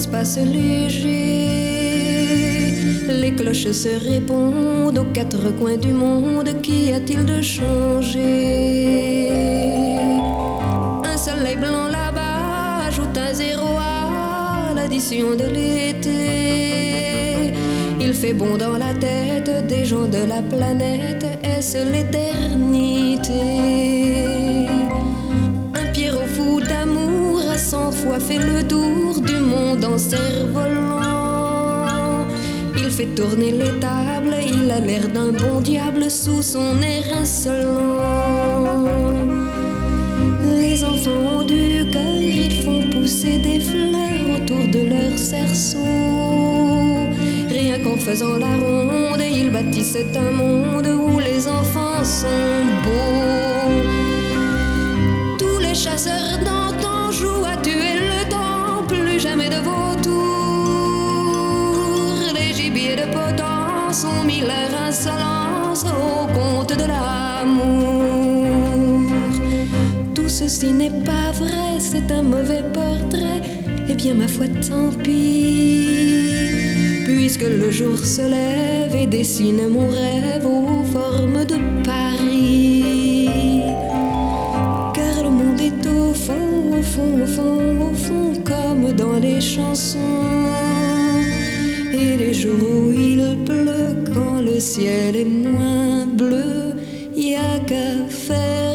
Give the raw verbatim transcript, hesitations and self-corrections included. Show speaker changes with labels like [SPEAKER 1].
[SPEAKER 1] l'espace léger. Les cloches se répondent aux quatre coins du monde. Qu'y a-t-il de changé? Un soleil blanc là-bas ajoute un zéro à l'addition de l'été. Il fait bon dans la tête des gens de la planète. Est-ce l'éternité? Un Pierrot fou d'amour a cent fois fait le tour du monde en cerf-volant. Il fait tourner les tables, il a l'air d'un bon diable sous son air insolent. Les enfants ont du cœur, ils font pousser des fleurs autour de leur cerceau. Rien qu'en faisant la ronde, ils bâtissent un monde où les enfants sont beaux. Tous les chasseurs d'antan jouent à tuer le temps, plus jamais de vautours. Les gibiers de potence ont mis leur insolence au compte de l'amour. Tout ceci n'est pas vrai, c'est un mauvais portrait. Eh bien ma foi tant pis, puisque le jour se lève et dessine mon rêve aux formes de Paris. Car le monde est au fond, au fond, au fond, au fond, comme dans les chansons. Et les jours où il pleut, quand le ciel est moins bleu, y a qu'à faire